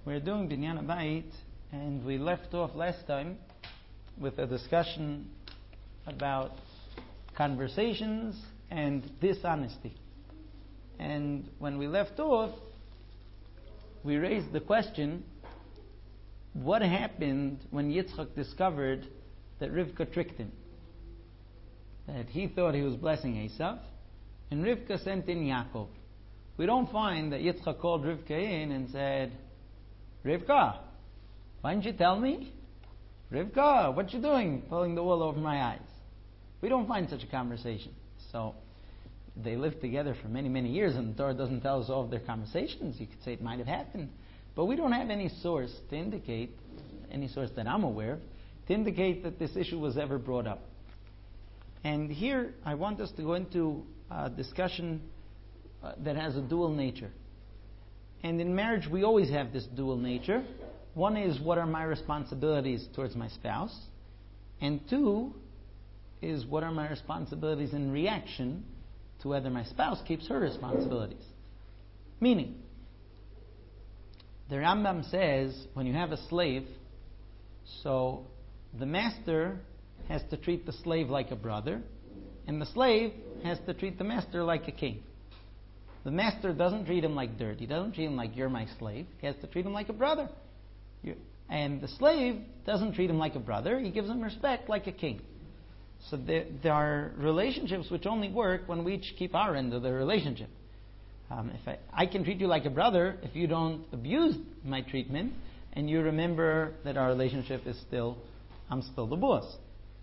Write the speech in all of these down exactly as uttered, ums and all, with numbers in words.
We're doing Binyan Habayit, and we left off last time with a discussion about conversations and dishonesty. And when we left off, we raised the question, what happened when Yitzchak discovered that Rivka tricked him? That he thought he was blessing Esav, and Rivka sent in Yaakov. We don't find that Yitzchak called Rivka in and said, Rivka, why didn't you tell me? Rivka, what you doing pulling the wool over my eyes? We don't find such a conversation. So they lived together for many, many years, and the Torah doesn't tell us all of their conversations. You could say it might have happened. But we don't have any source to indicate, any source that I'm aware of, to indicate that this issue was ever brought up. And here I want us to go into a discussion uh, that has a dual nature. And in marriage we always have this dual nature. One is, what are my responsibilities towards my spouse? And two is, what are my responsibilities in reaction to whether my spouse keeps her responsibilities? Meaning, the Rambam says, when you have a slave, so the master has to treat the slave like a brother, and the slave has to treat the master like a king. The master doesn't treat him like dirt. He doesn't treat him like, you're my slave. He has to treat him like a brother. You, and the slave doesn't treat him like a brother. He gives him respect like a king. So there, there are relationships which only work when we each keep our end of the relationship. Um, if I, I can treat you like a brother if you don't abuse my treatment, and you remember that our relationship is still, I'm still the boss.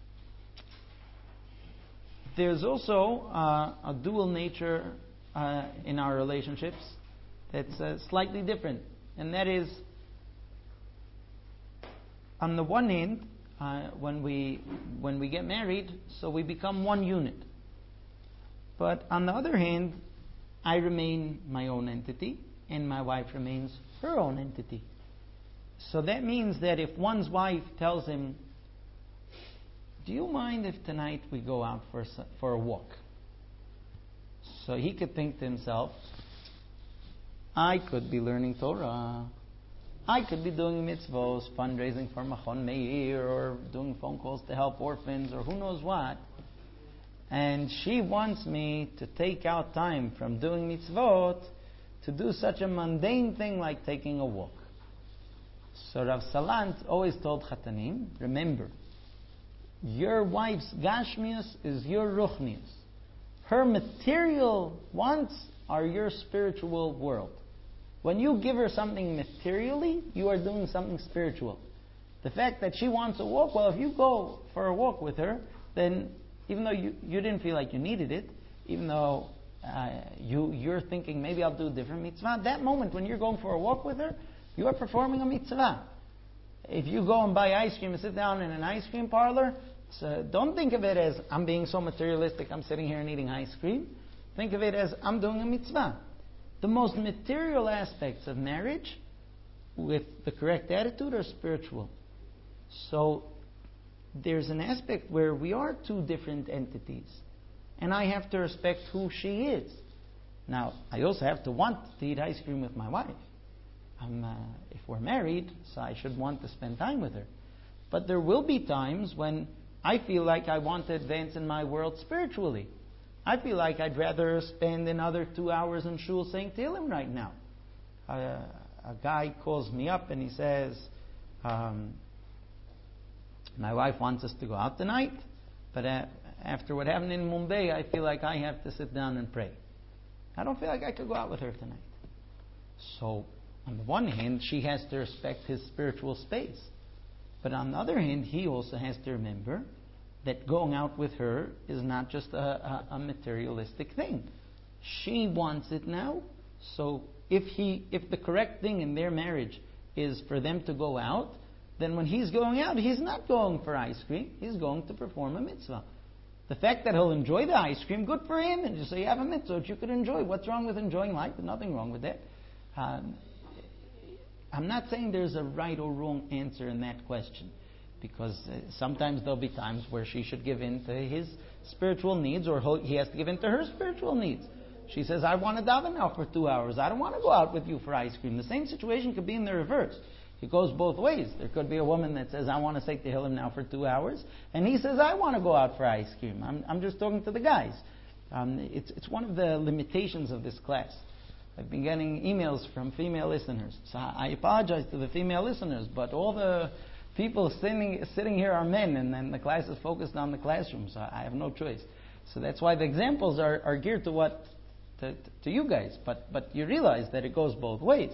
There's also uh, a dual nature uh, in our relationships that's uh, slightly different. And that is, on the one hand, uh, when we when we get married, so we become one unit. But on the other hand, I remain my own entity, and my wife remains her own entity. So that means that if one's wife tells him, do you mind if tonight we go out for, for a walk? So he could think to himself, I could be learning Torah. I could be doing mitzvos, fundraising for Machon Meir, or doing phone calls to help orphans, or who knows what. And she wants me to take out time from doing mitzvot to do such a mundane thing like taking a walk. So Rav Salant always told Chatanim, remember, your wife's gashmius is your ruchnius. Her material wants are your spiritual world. When you give her something materially, you are doing something spiritual. The fact that she wants a walk, well, if you go for a walk with her, then even though you, you didn't feel like you needed it, even though uh, you, you're thinking, maybe I'll do a different mitzvah, that moment when you're going for a walk with her, you are performing a mitzvah. If you go and buy ice cream and sit down in an ice cream parlor, so don't think of it as, I'm being so materialistic, I'm sitting here and eating ice cream. Think of it as, I'm doing a mitzvah. The most material aspects of marriage, with the correct attitude, are spiritual. So there's an aspect where we are two different entities, and I have to respect who she is. Now, I also have to want to eat ice cream with my wife. I'm, uh, if we're married, so I should want to spend time with her. But there will be times when I feel like I want to advance in my world spiritually. I feel like I'd rather spend another two hours in shul saying Tehillim right now. Uh, a guy calls me up and he says, um, my wife wants us to go out tonight, but uh, after what happened in Mumbai, I feel like I have to sit down and pray. I don't feel like I could go out with her tonight. So, on the one hand, she has to respect his spiritual space. But on the other hand, he also has to remember that going out with her is not just a, a, a materialistic thing. She wants it now. So if he, if the correct thing in their marriage is for them to go out, then when he's going out, he's not going for ice cream. He's going to perform a mitzvah. The fact that he'll enjoy the ice cream, good for him. And just say, you have a mitzvah that you could enjoy. What's wrong with enjoying life? There's nothing wrong with that. Um, I'm not saying there's a right or wrong answer in that question, because uh, sometimes there'll be times where she should give in to his spiritual needs, or he has to give in to her spiritual needs. She says, I want to daven now for two hours. I don't want to go out with you for ice cream. The same situation could be in the reverse. It goes both ways. There could be a woman that says, I want to say Tehillim now for two hours. And he says, I want to go out for ice cream. I'm, I'm just talking to the guys. Um, it's, it's one of the limitations of this class. I've been getting emails from female listeners. So I apologize to the female listeners, but all the people sitting, sitting here are men, and then the class is focused on the classroom, so I have no choice. So that's why the examples are, are geared to what to, to you guys. But, but you realize that it goes both ways.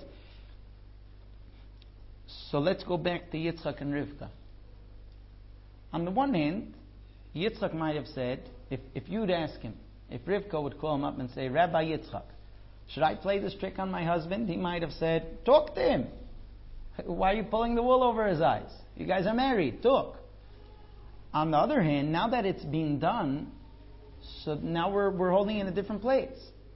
So let's go back to Yitzchak and Rivka. On the one hand, Yitzchak might have said, if, if you'd ask him, if Rivka would call him up and say, Rabbi Yitzchak, should I play this trick on my husband? He might have said, talk to him. Why are you pulling the wool over his eyes? You guys are married. Talk. On the other hand, now that it's being done, so now we're, we're holding in a different place.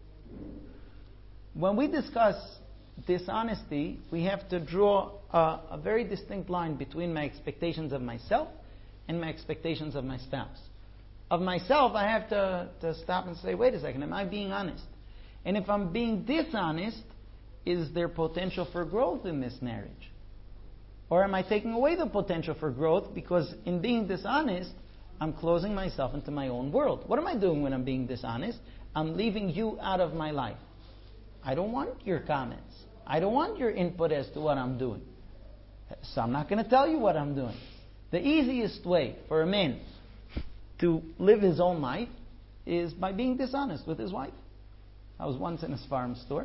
When we discuss dishonesty, we have to draw a, a very distinct line between my expectations of myself and my expectations of my spouse. Of myself, I have to, to stop and say, wait a second, am I being honest? And if I'm being dishonest, is there potential for growth in this marriage? Or am I taking away the potential for growth because in being dishonest, I'm closing myself into my own world? What am I doing when I'm being dishonest? I'm leaving you out of my life. I don't want your comments. I don't want your input as to what I'm doing. So I'm not going to tell you what I'm doing. The easiest way for a man to live his own life is by being dishonest with his wife. I was once in a farm store.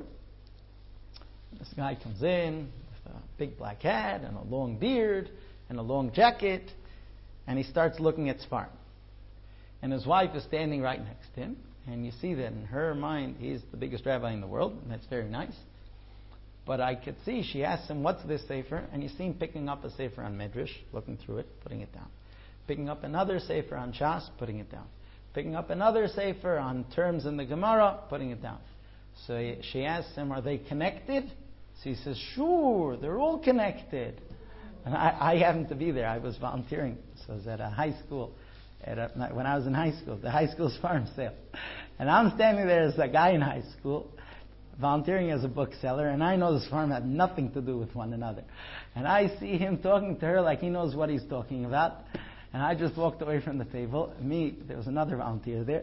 This guy comes in with a big black hat and a long beard and a long jacket, and he starts looking at Sfarm. And his wife is standing right next to him, and you see that in her mind he's the biggest rabbi in the world, and that's very nice. But I could see, she asks him, what's this sefer? And you see him picking up a sefer on Medrash, looking through it, putting it down. Picking up another sefer on Shas, putting it down. Picking up another sefer on terms in the Gemara, putting it down. So he, she asks him, are they connected? So he says, sure, they're all connected. And I, I happened to be there. I was volunteering. So I was at a high school. At a, when I was in high school, the high school's farm sale. And I'm standing there as a guy in high school, volunteering as a bookseller, and I know this farm had nothing to do with one another. And I see him talking to her like he knows what he's talking about. And I just walked away from the table. Me, there was another volunteer there.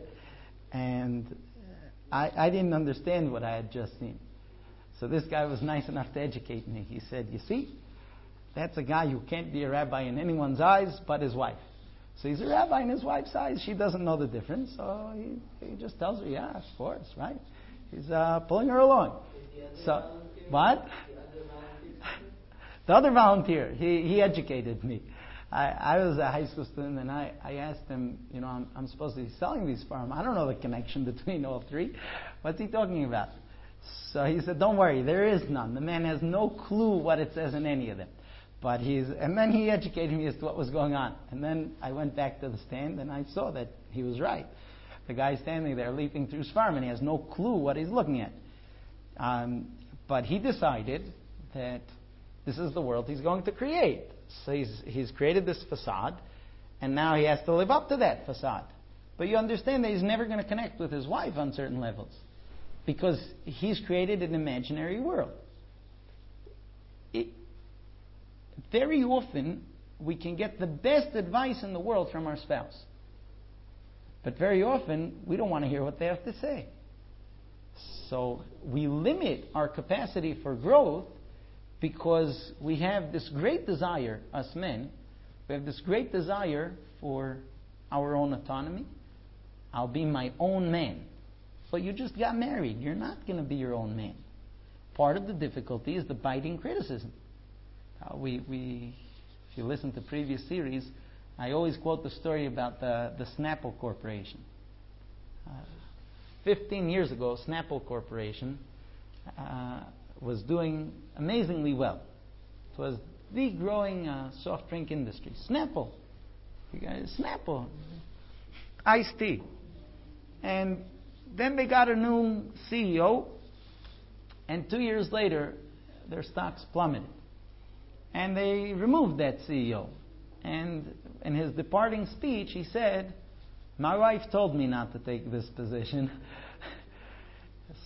And I, I didn't understand what I had just seen. So this guy was nice enough to educate me. He said, you see, that's a guy who can't be a rabbi in anyone's eyes but his wife. So he's a rabbi in his wife's eyes. She doesn't know the difference. So he, he just tells her, yeah, of course, right? He's uh, pulling her along. So, what? The other volunteer, he, he educated me. I, I was a high school student, and I, I asked him, you know, I'm, I'm supposed to be selling these farms. I don't know the connection between all three. What's he talking about? So he said, don't worry, there is none. The man has no clue what it says in any of them. But he's, and then he educated me as to what was going on. And then I went back to the stand, and I saw that he was right. The guy's standing there leaping through his farm, and he has no clue what he's looking at. Um, but he decided that this is the world he's going to create. So he's, he's created this facade, and now he has to live up to that facade. But you understand that he's never going to connect with his wife on certain levels, because he's created an imaginary world. It, very often, we can get the best advice in the world from our spouse. But very often, we don't want to hear what they have to say. So we limit our capacity for growth because we have this great desire, us men, we have this great desire for our own autonomy. I'll be my own man. But you just got married. You're not going to be your own man. Part of the difficulty is the biting criticism. Uh, we, we, if you listen to previous series, I always quote the story about the, the Snapple Corporation. Uh, Fifteen years ago, Snapple Corporation uh, was doing amazingly well. It was the growing uh, soft drink industry. Snapple. You guys, Snapple. Iced tea. And then they got a new C E O, and two years later, their stocks plummeted. And they removed that C E O. And in his departing speech, he said, my wife told me not to take this position.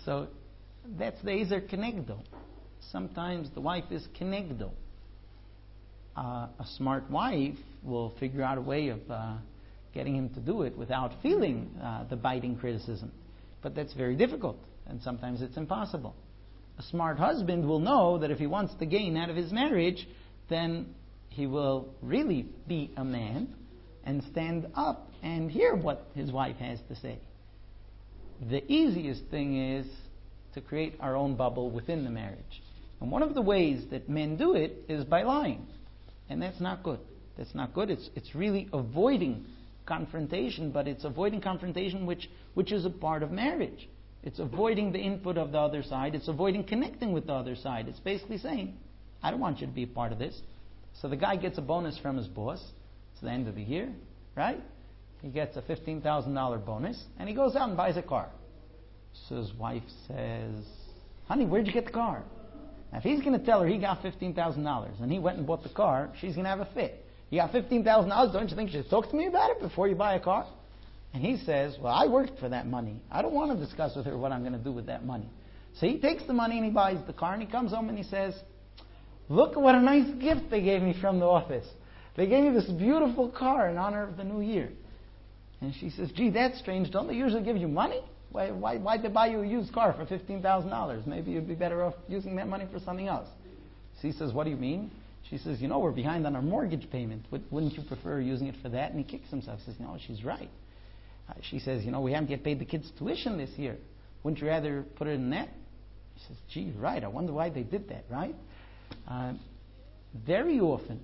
So that's the Ezer Kenegdo. Sometimes the wife is Kenegdo. Uh, a smart wife will figure out a way of uh, getting him to do it without feeling uh, the biting criticism. But that's very difficult, and sometimes it's impossible. A smart husband will know that if he wants to gain out of his marriage, then he will really be a man and stand up and hear what his wife has to say. The easiest thing is to create our own bubble within the marriage. And one of the ways that men do it is by lying. And that's not good. That's not good. It's it's really avoiding confrontation, but it's avoiding confrontation which, which is a part of marriage. It's avoiding the input of the other side. It's avoiding connecting with the other side. It's basically saying, I don't want you to be a part of this. So the guy gets a bonus from his boss. It's the end of the year, right? He gets a fifteen thousand dollars bonus, and he goes out and buys a car. So his wife says, honey, where'd you get the car? Now, if he's going to tell her he got fifteen thousand dollars and he went and bought the car, she's going to have a fit. You got fifteen thousand dollars, don't you think you should talk to me about it before you buy a car? And he says, well, I worked for that money. I don't want to discuss with her what I'm going to do with that money. So he takes the money and he buys the car, and he comes home and he says, look what a nice gift they gave me from the office. They gave me this beautiful car in honor of the new year. And she says, gee, that's strange. Don't they usually give you money? Why, why, why'd they buy you a used car for fifteen thousand dollars? Maybe you'd be better off using that money for something else. So he says, what do you mean? She says, you know, we're behind on our mortgage payment. Wouldn't you prefer using it for that? And he kicks himself. He says, no, she's right. Uh, she says, you know, we haven't yet paid the kids' tuition this year. Wouldn't you rather put it in that? He says, gee, you're right. I wonder why they did that, right? Uh, very often,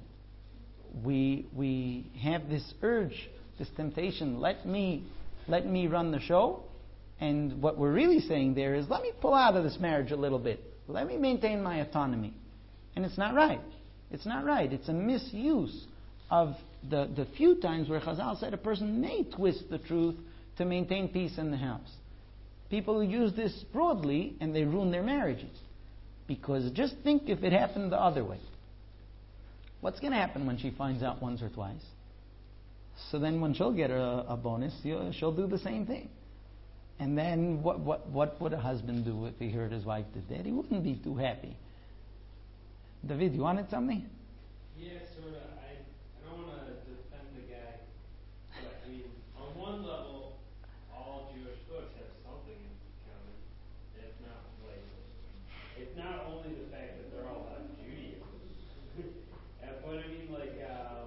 we we have this urge, this temptation, let me, let me run the show. And what we're really saying there is, let me pull out of this marriage a little bit. Let me maintain my autonomy. And it's not right. It's not right. It's a misuse of the, the few times where Chazal said a person may twist the truth to maintain peace in the house. People use this broadly and they ruin their marriages. Because just think if it happened the other way. What's going to happen when she finds out once or twice? So then when she'll get a, a bonus, she'll do the same thing. And then what, what, what would a husband do if he heard his wife did that? He wouldn't be too happy. David, you wanted something? Yeah, sort of. I, I don't want to defend the guy, but I mean, on one level, all Jewish books have something in common. If not, like, it's not only the fact that they're all about Judaism, but I mean, like, um,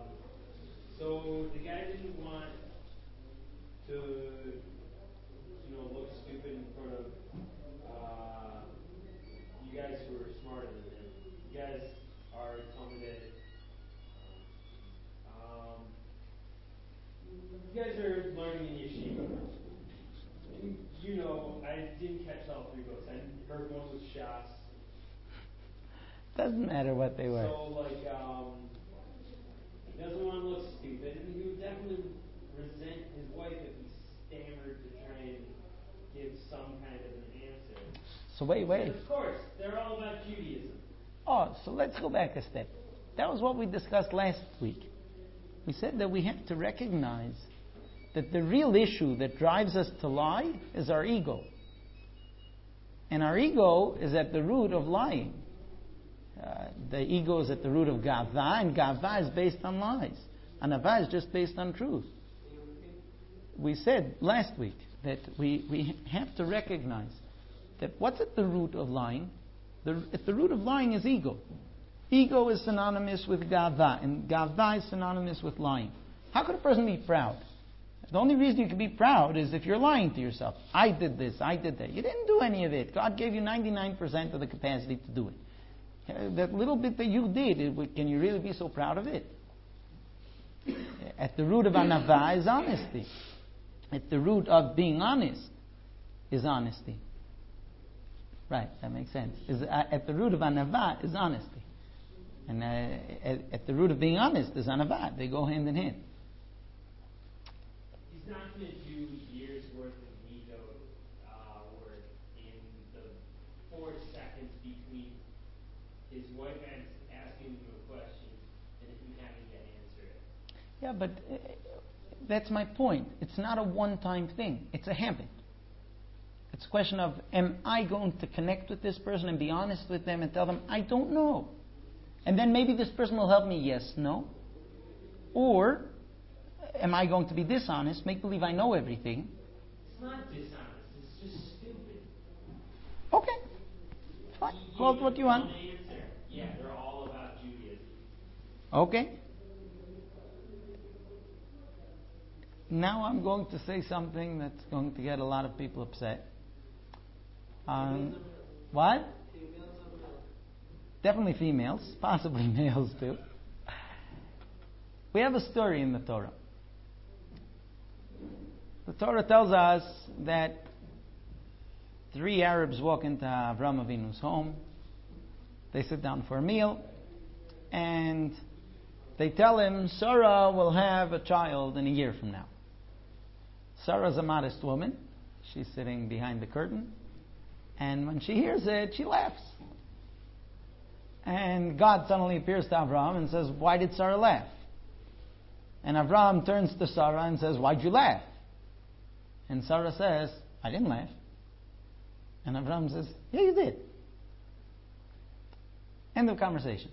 so the guy didn't want to, you know, look stupid in front of uh, you guys who are smarter than him. You guys are Talmudic. Um, you guys are learning in yeshiva. And you know, I didn't catch all three books. I heard one was Shas. Doesn't matter what they were. So, like, um, he doesn't want to look stupid, and he would definitely resent his wife if he stammered to try and give some kind of an answer. So wait, wait. And of course, they're all about Judaism. Oh, so let's go back a step. That was what we discussed last week. We said that we have to recognize that the real issue that drives us to lie is our ego. And our ego is at the root of lying. Uh, the ego is at the root of gava, and gava is based on lies. Anava is just based on truth. We said last week that we, we have to recognize that what's at the root of lying? The, at the root of lying is ego. Ego is synonymous with gava, and gava is synonymous with lying. How could a person be proud? The only reason you can be proud is if you're lying to yourself. I did this, I did that. You didn't do any of it. God gave you ninety-nine percent of the capacity to do it. That little bit that you did, it, can you really be so proud of it? At the root of anava is honesty. At the root of being honest is honesty. Right, that makes sense. Is, uh, at the root of anava is honesty. And uh, at, at the root of being honest is anava. They go hand in hand. He's not going to do years worth of ego uh, work in the four seconds between his wife asking him a question and him having to answer it. Yeah, but uh, that's my point. It's not a one-time thing. It's a habit. It's a question of, am I going to connect with this person and be honest with them and tell them, I don't know. And then maybe this person will help me, yes, no. Or, am I going to be dishonest, make believe I know everything? It's not dishonest, it's just stupid. Okay. Fine. Call it what you want. Yeah, they're all about Judaism. Okay. Now I'm going to say something that's going to get a lot of people upset. Um, what? Definitely females, possibly males too. We have a story in the Torah. The Torah tells us that three Arabs walk into Avram Avinu's home. They sit down for a meal, and they tell him Sarah will have a child in a year from now. Sarah's a modest woman. She's sitting behind the curtain, and when she hears it, she laughs. And God suddenly appears to Avram and says, why did Sarah laugh? And Avram turns to Sarah and says, why'd you laugh? And Sarah says, I didn't laugh. And Avram says, yeah, you did. End of conversation.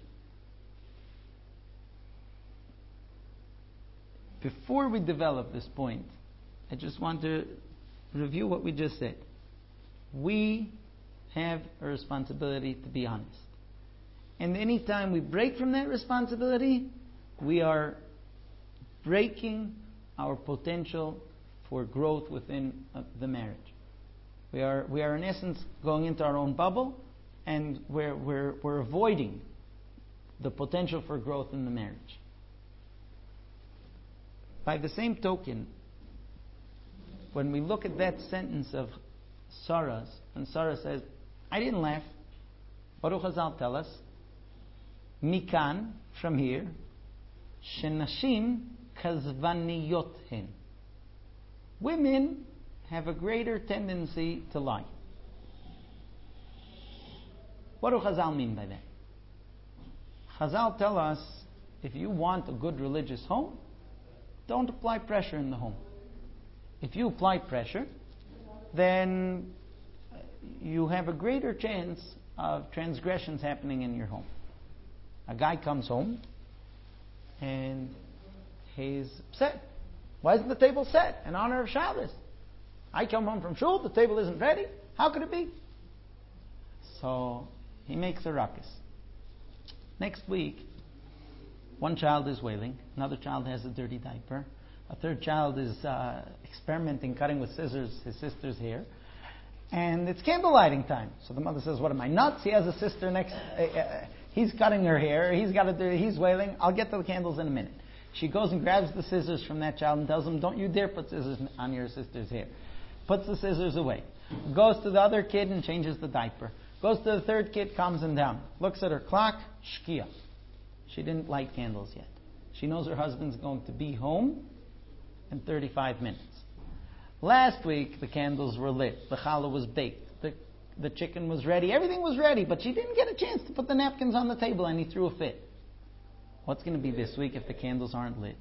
Before we develop this point, I just want to review what we just said. We have a responsibility to be honest. And any time we break from that responsibility, we are breaking our potential for growth within uh, the marriage. We are, we are in essence going into our own bubble, and we're, we're, we're avoiding the potential for growth in the marriage. By the same token, when we look at that sentence of Sarah's, and Sarah says, I didn't laugh, what do Chazal tell us? Mikan, from here, Shenashim kazvaniyot hen. Women have a greater tendency to lie. What do Chazal mean by that? Chazal tell us, if you want a good religious home, don't apply pressure in the home. If you apply pressure, then you have a greater chance of transgressions happening in your home. A guy comes home and he's upset. Why isn't the table set in honor of Shabbos? I come home from shul, the table isn't ready. How could it be? So he makes a ruckus. Next week, one child is wailing, another child has a dirty diaper, a third child is uh, experimenting, cutting with scissors his sister's hair, and it's candle lighting time. So the mother says, what am I, nuts? He has a sister next, uh, uh, he's cutting her hair, he's got a dirty, he's wailing, I'll get to the candles in a minute. She goes and grabs the scissors from that child and tells him, don't you dare put scissors on your sister's hair. Puts the scissors away. Goes to the other kid and changes the diaper. Goes to the third kid, calms him down. Looks at her clock, shkia. She didn't light candles yet. She knows her husband's going to be home in thirty-five minutes. Last week, the candles were lit. The challah was baked. The, the chicken was ready. Everything was ready, but she didn't get a chance to put the napkins on the table, and he threw a fit. What's going to be this week if the candles aren't lit?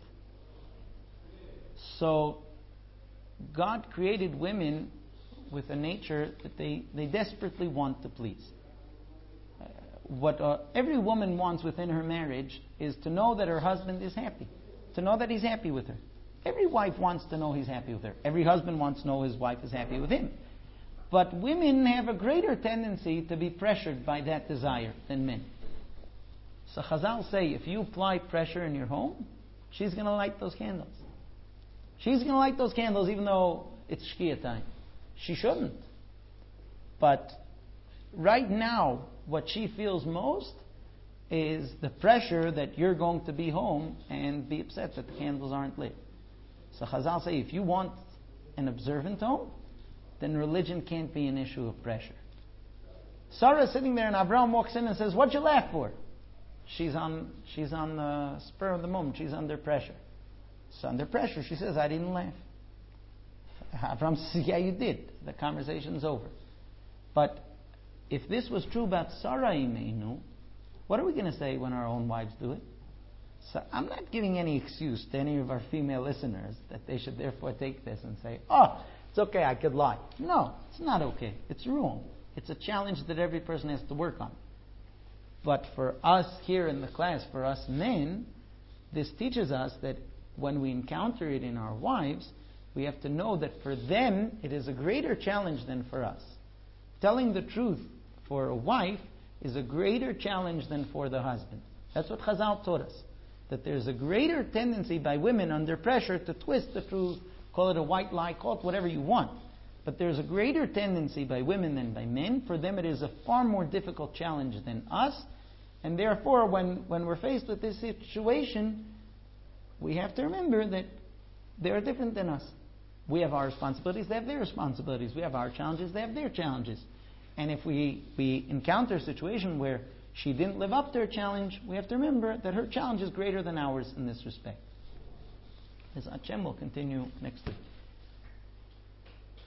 So, God created women with a nature that they, they desperately want to please. Uh, what uh, every woman wants within her marriage is to know that her husband is happy. To know that he's happy with her. Every wife wants to know he's happy with her. Every husband wants to know his wife is happy with him. But women have a greater tendency to be pressured by that desire than men. So Chazal say, if you apply pressure in your home, she's going to light those candles. She's going to light those candles even though it's Shkia time. She shouldn't. But right now, what she feels most is the pressure that you're going to be home and be upset that the candles aren't lit. So Chazal say, if you want an observant home, then religion can't be an issue of pressure. Sarah is sitting there and Abraham walks in and says, what'd you laugh for? She's on, she's on the spur of the moment. She's under pressure. So under pressure, she says, I didn't laugh. Abraham says, yeah, you did. The conversation's over. But if this was true about Sarah Imeinu, what are we going to say when our own wives do it? So I'm not giving any excuse to any of our female listeners that they should therefore take this and say, oh, It's okay, I could lie. No, it's not okay. It's wrong. It's a challenge that every person has to work on. But for us here in the class, for us men, this teaches us that when we encounter it in our wives, we have to know that for them, it is a greater challenge than for us. Telling the truth for a wife is a greater challenge than for the husband. That's what Chazal taught us. That there's a greater tendency by women under pressure to twist the truth, call it a white lie, call it whatever you want. But there's a greater tendency by women than by men. For them it is a far more difficult challenge than us. And therefore, when, when we're faced with this situation, we have to remember that they are different than us. We have our responsibilities, they have their responsibilities. We have our challenges, they have their challenges. And if we, we encounter a situation where she didn't live up to her challenge, we have to remember that her challenge is greater than ours in this respect. As Hashem will continue next week.